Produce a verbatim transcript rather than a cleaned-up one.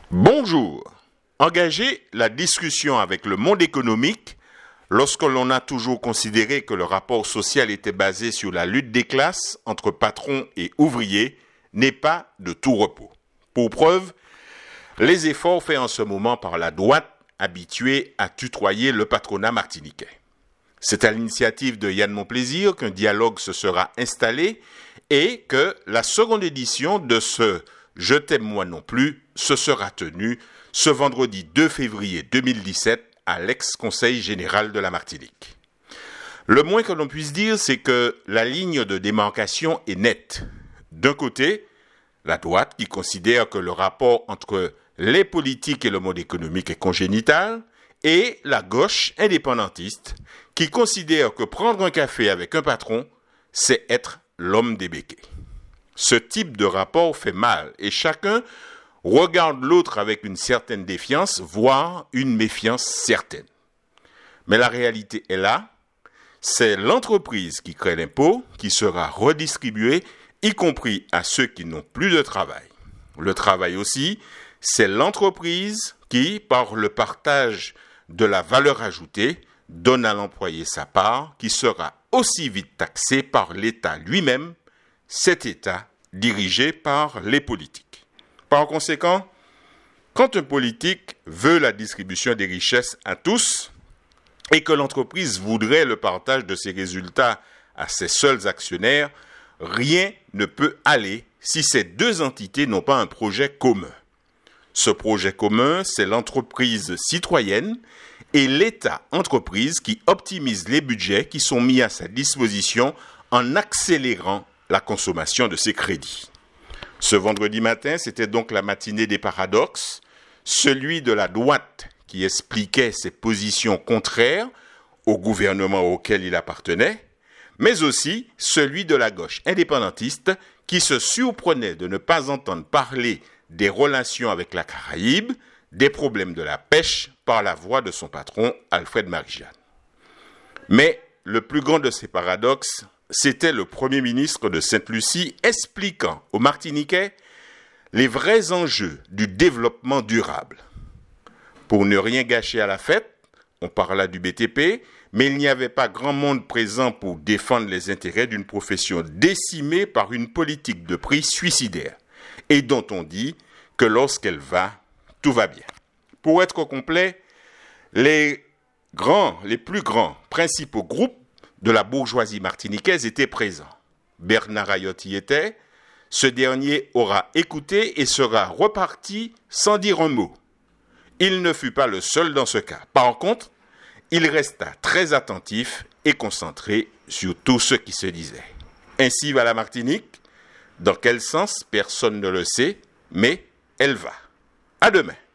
Bonjour. Engager la discussion avec le monde économique lorsque l'on a toujours considéré que le rapport social était basé sur la lutte des classes entre patrons et ouvriers n'est pas de tout repos. Pour preuve, les efforts faits en ce moment par la droite habituée à tutoyer le patronat martiniquais. C'est à l'initiative de Yann Monplaisir qu'un dialogue se sera installé et que la seconde édition de ce « Je t'aime moi non plus » se sera tenue ce vendredi deux février deux mille dix-sept à l'ex-Conseil général de la Martinique. Le moins que l'on puisse dire, c'est que la ligne de démarcation est nette. D'un côté, la droite qui considère que le rapport entre les politiques et le monde économique est congénital, et la gauche indépendantiste qui considère que prendre un café avec un patron, c'est être l'homme des béquets. Ce type de rapport fait mal et chacun regarde l'autre avec une certaine défiance, voire une méfiance certaine. Mais la réalité est là, c'est l'entreprise qui crée l'impôt qui sera redistribué, y compris à ceux qui n'ont plus de travail. Le travail aussi, c'est l'entreprise qui, par le partage de la valeur ajoutée, donne à l'employé sa part, qui sera aussi vite taxée par l'État lui-même, cet État dirigé par les politiques. Par conséquent, quand un politique veut la distribution des richesses à tous et que l'entreprise voudrait le partage de ses résultats à ses seuls actionnaires, rien ne peut aller si ces deux entités n'ont pas un projet commun. Ce projet commun, c'est l'entreprise citoyenne et l'État-entreprise qui optimise les budgets qui sont mis à sa disposition en accélérant la consommation de ses crédits. Ce vendredi matin, c'était donc la matinée des paradoxes, celui de la droite qui expliquait ses positions contraires au gouvernement auquel il appartenait, mais aussi celui de la gauche indépendantiste qui se surprenait de ne pas entendre parler des relations avec la Caraïbe, des problèmes de la pêche par la voix de son patron Alfred Marie-Jeanne. Mais le plus grand de ces paradoxes, c'était le Premier ministre de Sainte-Lucie expliquant aux Martiniquais les vrais enjeux du développement durable. Pour ne rien gâcher à la fête, on parla du B T P, mais il n'y avait pas grand monde présent pour défendre les intérêts d'une profession décimée par une politique de prix suicidaire et dont on dit que lorsqu'elle va, tout va bien. Pour être complet, les grands, les plus grands principaux groupes de la bourgeoisie martiniquaise étaient présents. Bernard Ayotte y était. Ce dernier aura écouté et sera reparti sans dire un mot. Il ne fut pas le seul dans ce cas. Par contre, il resta très attentif et concentré sur tout ce qui se disait. Ainsi va la Martinique. Dans quel sens, personne ne le sait, mais elle va. À demain.